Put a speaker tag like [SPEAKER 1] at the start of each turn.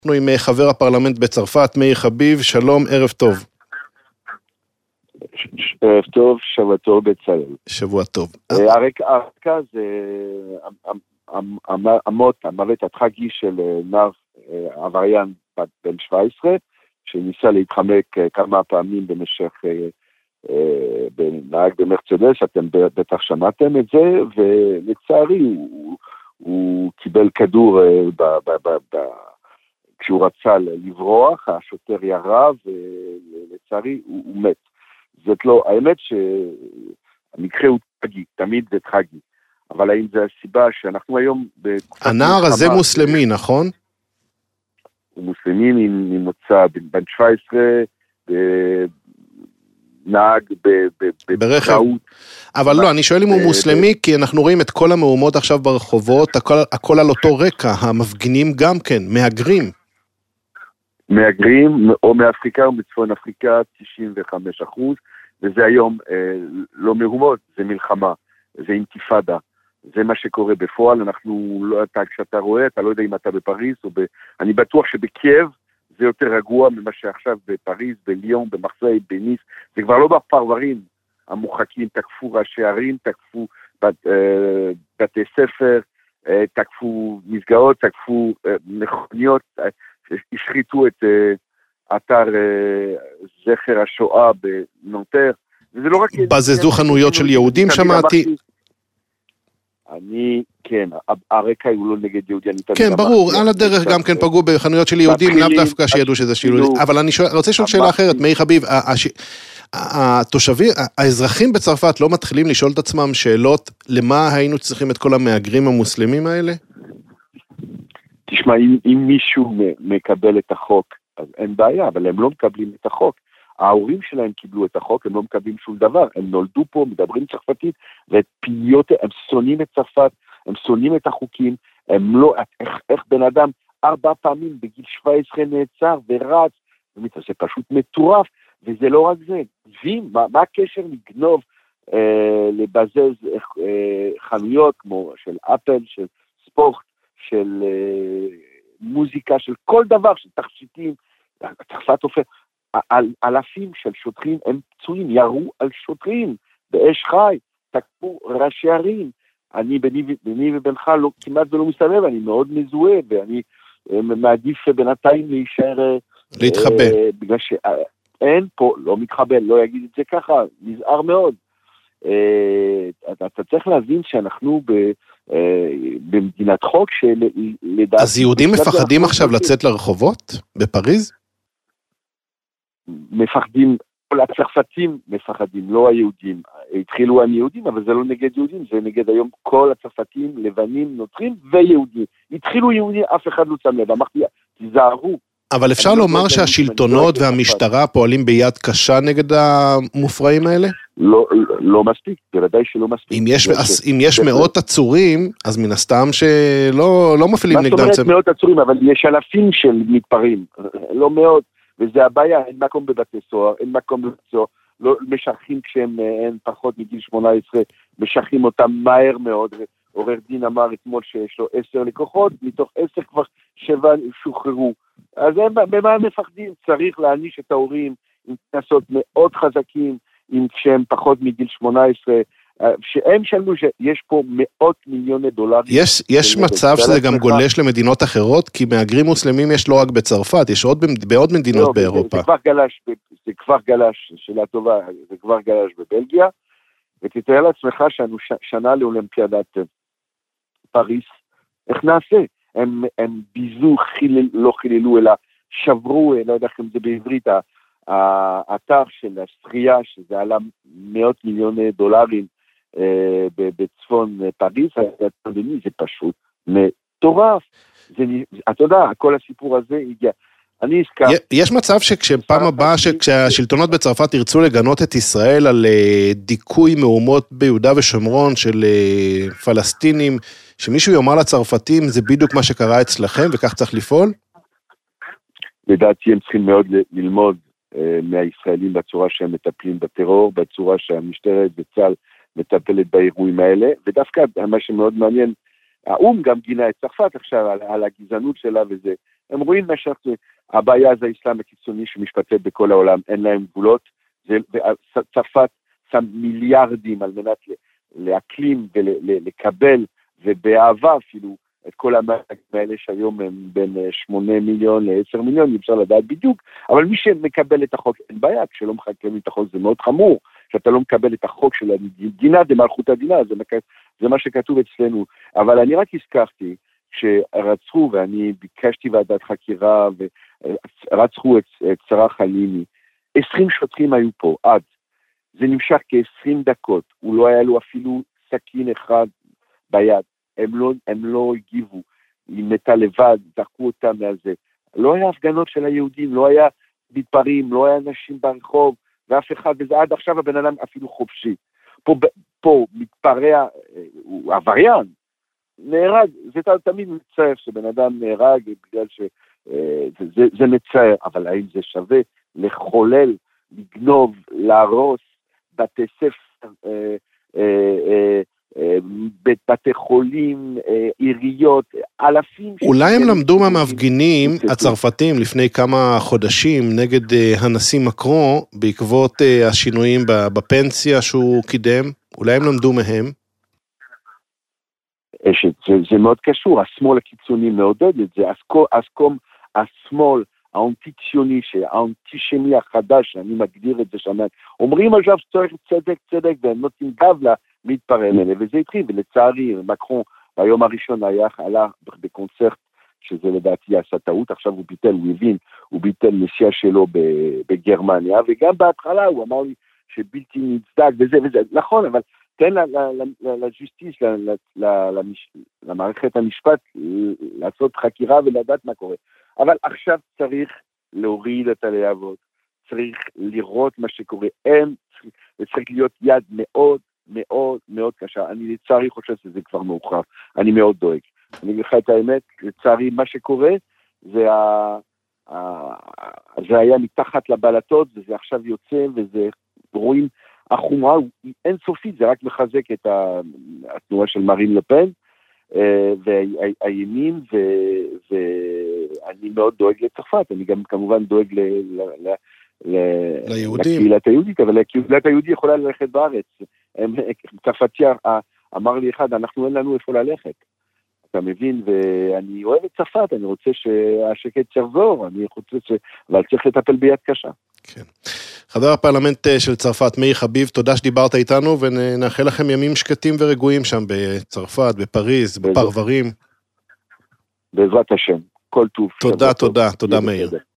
[SPEAKER 1] אנחנו עם חבר הפרלמנט בצרפת, מאיר חביב, שלום, ערב טוב.
[SPEAKER 2] ערב טוב, שבוע טוב בצלאל.
[SPEAKER 1] שבוע טוב.
[SPEAKER 2] הרקע זה המוות הטרגי של נער עבריין בן 17, שניסה להתחמק כמה פעמים במשך נהג במרצדס, אתם בטח שמעתם את זה, ולצערי הוא קיבל כדור כשהוא רצה לברוח, השוטר ירה, ולצערי הוא מת. זאת לא, האמת שהמקרה הוא טרגי, תמיד זה טרגי, אבל האם זה הסיבה שאנחנו היום...
[SPEAKER 1] הנער הזה מוסלמי, נכון?
[SPEAKER 2] הוא מוסלמי ממוצא בן 17, נהג
[SPEAKER 1] ברכב. אבל לא, אני שואל אם הוא מוסלמי, כי אנחנו רואים את כל המהומות עכשיו ברחובות, הכל על אותו רקע, המפגינים גם כן,
[SPEAKER 2] מהגרים, או מאפריקה או מצפון אפריקה, 95%, וזה היום לא מהומות, זה מלחמה, זה אינתיפאדה, זה מה שקורה בפועל, כשאתה רואה, אתה לא יודע אם אתה בפריז, אני בטוח שבקייב זה יותר רגוע ממה שעכשיו בפריז, בליון, במרסיי, בניס, זה כבר לא בפרברים המוחקים, תקפו ראשי ערים, תקפו בתי ספר, תקפו מסגרות, תקפו מכוניות, השחיתו את אתר זכר השואה בנונטר, וזה לא רק...
[SPEAKER 1] בזזו חנויות של יהודים, שמעתי.
[SPEAKER 2] כן, הרקע הוא לא נגד יהודי.
[SPEAKER 1] כן, ברור, על הדרך גם כן פגעו בחנויות של יהודים, לאו דווקא שידעו שזה שילול. אבל אני רוצה לשאול שאלה אחרת, מאיר חביב, התושבים, האזרחים בצרפת לא מתחילים לשאול את עצמם שאלות, למה היינו צריכים את כל המהגרים המוסלמים האלה?
[SPEAKER 2] תשמע, אם מישהו מקבל את החוק, אז אין בעיה, אבל הם לא מקבלים את החוק. ההורים שלהם קיבלו את החוק, הם לא מקבלים שום דבר, הם נולדו פה, מדברים צרפתית, הם שונאים את צרפת, הם שונאים את החוקים, הם לא, איך בן אדם 4 פעמים בגיל 17 נעצר ורץ, זה פשוט מטורף, וזה לא רק זה, מה הקשר לגנוב, לבזז חנויות כמו של אפל, של ספורט, של מוזיקה, של כל דבר, של תכשיטים, צרפת הופך, אלפים של שוטרים הם פצועים, ירו על שוטרים באש חי, תקפו ראשי ערים, אני ביני ובינך לא, כמעט ולא מסתובב, אני מאוד מזוהה, ואני מעדיף בינתיים להישאר
[SPEAKER 1] להתחבא,
[SPEAKER 2] בגלל שאין פה, לא מתחבא, לא יגיד את זה ככה, נזהר מאוד. אתה צריך להבין שאנחנו במדינת חוק שלדעת...
[SPEAKER 1] אז יהודים מפחדים עכשיו לצאת לרחובות בפריז?
[SPEAKER 2] מפחדים, כל הצרפתים מפחדים, לא היהודים. התחילו עם יהודים, אבל זה לא נגד יהודים, זה נגד היום כל הצרפתים, לבנים, נוצרים ויהודים. התחילו יהודים, אף אחד לא שם לב, אמרתי, תיזהרו.
[SPEAKER 1] אבל אפשר לומר שהשלטונות והמשטרה פועלים ביד קשה נגד המופרעים האלה?
[SPEAKER 2] לא מספיק, בוודאי שלא מספיק.
[SPEAKER 1] אם יש מאות עצורים, אז מן הסתם שלא מפעילים נגדם...
[SPEAKER 2] מה זאת אומרת מאות עצורים, אבל יש אלפים של מתפרעים, לא מאות. וזה הבעיה, אין מקום בבתי סוהר, אין מקום בבתי סוהר, לא משכים כשהם אין פחות מגיל 18, משכים אותם מהר מאוד, עורר דין אמר אתמול שיש לו 10 לקוחות, מתוך 10 כבר 7 שוחררו, אז במה הם מפחדים? צריך להעניש את ההורים עם קנסות מאוד חזקים, כשהם פחות מגיל 18, שהם שלמו שיש פה $100 מיליון.
[SPEAKER 1] יש מצב שזה גם גולש למדינות אחרות, כי מהגרים מוסלמים יש לא רק בצרפת, יש בעוד מדינות באירופה.
[SPEAKER 2] זה כבר גלש, שאלה טובה, זה כבר גלש בבלגיה, ותתאר לעצמך שאנו שנה לאולימפיאדת פריס, איך נעשה? הם ביזו, לא חיללו, אלא שברו, לא יודע אם זה בעברית, האתר של השחייה, שזה עלה $100 מיליון, בצפון פריז, זה פשוט מטורף. אתה יודע, כל הסיפור הזה הגיע.
[SPEAKER 1] יש מצב שכשפעם הבאה, כשהשלטונות בצרפת ירצו לגנות את ישראל על דיכוי מהומות ביהודה ושומרון של פלסטינים, שמישהו יאמר לצרפתים, זה בדיוק מה שקרה אצלכם וכך צריך לפעול?
[SPEAKER 2] לדעתי הם צריכים מאוד ללמוד מהישראלים בצורה שהם מטפלים בטרור, בצורה שהמשטרת וצה"ל מטפלת באירועים האלה, ודווקא מה שמאוד מעניין, האום גם גינה את צרפת עכשיו על הגזענות שלה וזה, הם רואים הבעיה זה האסלאם הקיצוני שמשפטט בכל העולם, אין להם גבולות, צרפת שם מיליארדים על מנת להקלים ולקבל, ובאהבה אפילו, את כל האלה שהיום הם בין 8 מיליון ל-10 מיליון, אפשר לדעת בדיוק, אבל מי שמקבל את החוק, אין בעיה, כשלא מקבל את החוק זה מאוד חמור, שאתה לא מקבל את החוק של המדינה, דמלכות המדינה, זה מה שכתוב אצלנו, אבל אני רק הזכרתי, שרצחו, ואני ביקשתי ועדת חקירה, ורצחו את שרה חלימי, 20 שוטרים היו פה, עד, זה נמשך כ-20 דקות, הוא לא היה לו אפילו סכין אחד ביד, הם לא הגיבו, היא מתה לבד, דחקו אותה מהזה, לא היה הפגנות של היהודים, לא היה מתפרעים, לא היה אנשים ברחוב, ואף אחד, וזה עד עכשיו הבן אדם אפילו חופשי, פה מתפרע, הוא עבריין, נהרג, זה תמיד מצער שבן אדם נהרג, בגלל שזה מצער, אבל האם זה שווה לחולל, לגנוב, להרוס, בתי ספר, בתי חולים, עיריות, אלפים.
[SPEAKER 1] אולי הם למדו מהמפגינים הצרפתים לפני כמה חודשים נגד הנשיא מקרון, בעקבות השינויים בפנסיה שהוא קידם, אולי הם למדו מהם?
[SPEAKER 2] זה מאוד קשור, השמאל הקיצוני מעודד את זה, אז השמאל האנטי-ציוני, האנטישמי החדש, אני מגדיר את זה שם, אומרים עכשיו שצריך צדק, והם נותנים גב למתפרעים האלה, וזה התחיל, ולצערי, מקרון, ביום הראשון עלה בקונצרט, שזה לדעתי עשה טעות, עכשיו הוא הבין, הוא ביטל נסיעה שלו בגרמניה, וגם בהתחלה הוא אמר לי שבלתי נצדק, וזה, נכון, אבל תן לג'יסטיס, למערכת המשפט, לעשות חקירה ולדעת מה קורה. אבל עכשיו צריך להוריד את הלהבות, צריך לראות מה שקורה, צריך להיות יד מאוד מאוד מאוד קשה. אני לצערי חושב שזה כבר מאוחר, אני מאוד דואג. אני אגיד לך את האמת, לצערי מה שקורה, זה היה מתחת לבלטות, וזה עכשיו יוצא, וזה רואים, החומרה היא אינסופית, זה רק מחזק את התנועה של מרין לפן, והימין, ואני מאוד דואג לצרפת, אני גם כמובן דואג לקהילת היהודית, אבל הקהילת היהודית יכולה ללכת בארץ. צרפתי אמר לי אחד, אנחנו אין לנו איפה ללכת. אתה מבין, ואני אוהב את צרפת, אני רוצה שהשקט יחזור, אבל צריך לטפל ביד קשה.
[SPEAKER 1] כן. חבר הפרלמנט של צרפת, מאיר חביב, תודה שדיברת איתנו, ונאחל לכם ימים שקטים ורגועים שם בצרפת, בפריז, בפרברים.
[SPEAKER 2] בעזרת השם, כל טוב.
[SPEAKER 1] תודה מאיר.